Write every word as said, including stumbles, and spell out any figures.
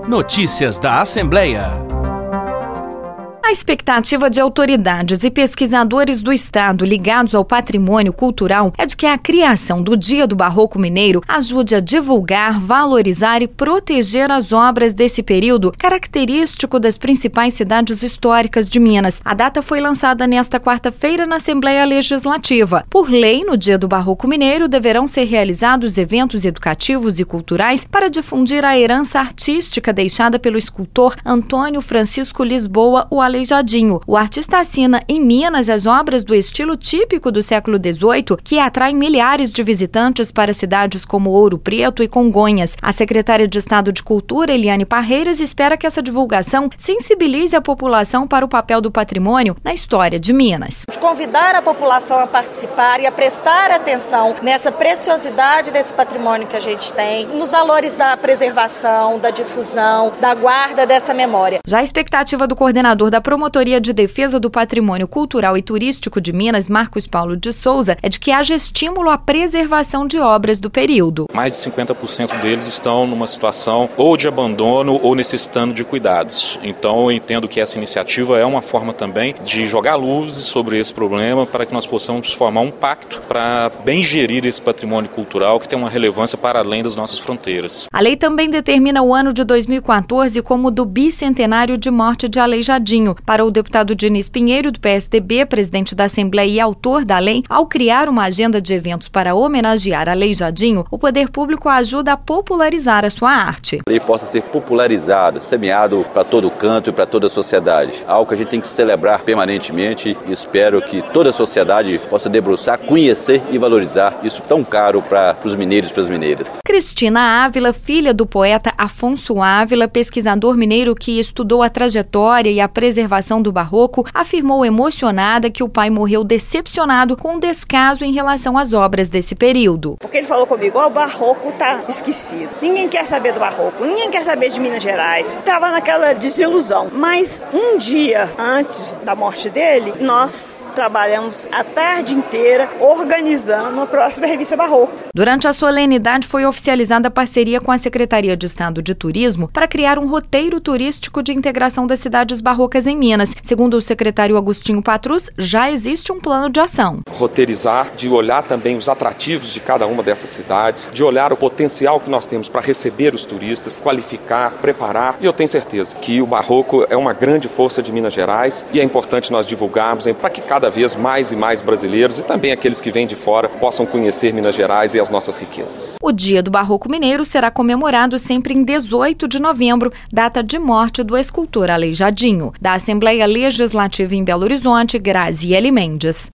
Notícias da Assembleia. A expectativa de autoridades e pesquisadores do Estado ligados ao patrimônio cultural é de que a criação do Dia do Barroco Mineiro ajude a divulgar, valorizar e proteger as obras desse período característico das principais cidades históricas de Minas. A data foi lançada nesta quarta-feira na Assembleia Legislativa. Por lei, no Dia do Barroco Mineiro deverão ser realizados eventos educativos e culturais para difundir a herança artística deixada pelo escultor Antônio Francisco Lisboa, o Aleijadinho. O artista assina em Minas as obras do estilo típico do século dezoito, que atrai milhares de visitantes para cidades como Ouro Preto e Congonhas. A secretária de Estado de Cultura, Eliane Parreiras, espera que essa divulgação sensibilize a população para o papel do patrimônio na história de Minas. De convidar a população a participar e a prestar atenção nessa preciosidade desse patrimônio que a gente tem, nos valores da preservação, da difusão, da guarda dessa memória. Já a expectativa do coordenador da Promotoria de Defesa do Patrimônio Cultural e Turístico de Minas, Marcos Paulo de Souza, é de que haja estímulo à preservação de obras do período. Mais de cinquenta por cento deles estão numa situação ou de abandono ou necessitando de cuidados. Então eu entendo que essa iniciativa é uma forma também de jogar luzes sobre esse problema para que nós possamos formar um pacto para bem gerir esse patrimônio cultural que tem uma relevância para além das nossas fronteiras. A lei também determina o ano de dois mil e quatorze como do bicentenário de morte de Aleijadinho. Para o deputado Diniz Pinheiro, do P S D B, presidente da Assembleia e autor da lei, ao criar uma agenda de eventos para homenagear Aleijadinho, o poder público ajuda a popularizar a sua arte. A lei possa ser popularizado, semeado para todo canto e para toda a sociedade. Algo que a gente tem que celebrar permanentemente e espero que toda a sociedade possa debruçar, conhecer e valorizar isso tão caro para os mineiros e para as mineiras. Cristina Ávila, filha do poeta Afonso Ávila, pesquisador mineiro que estudou a trajetória e a preservação do barroco, afirmou emocionada que o pai morreu decepcionado com o descaso em relação às obras desse período. Porque ele falou comigo, ó, oh, o barroco tá esquecido. Ninguém quer saber do barroco, ninguém quer saber de Minas Gerais. Tava naquela desilusão. Mas um dia antes da morte dele, nós trabalhamos a tarde inteira organizando a próxima revista Barroco. Durante a solenidade foi oficializada a parceria com a Secretaria de Estado de Turismo para criar um roteiro turístico de integração das cidades barrocas em Minas. Segundo o secretário Agostinho Patrus, já existe um plano de ação. Roteirizar, de olhar também os atrativos de cada uma dessas cidades, de olhar o potencial que nós temos para receber os turistas, qualificar, preparar. E eu tenho certeza que o barroco é uma grande força de Minas Gerais e é importante nós divulgarmos para que cada vez mais e mais brasileiros e também aqueles que vêm de fora possam conhecer Minas Gerais e as nossas riquezas. O Dia do Barroco Mineiro será comemorado sempre em dezoito de novembro, data de morte do escultor Aleijadinho. Da Assembleia Legislativa em Belo Horizonte, Graziele Mendes.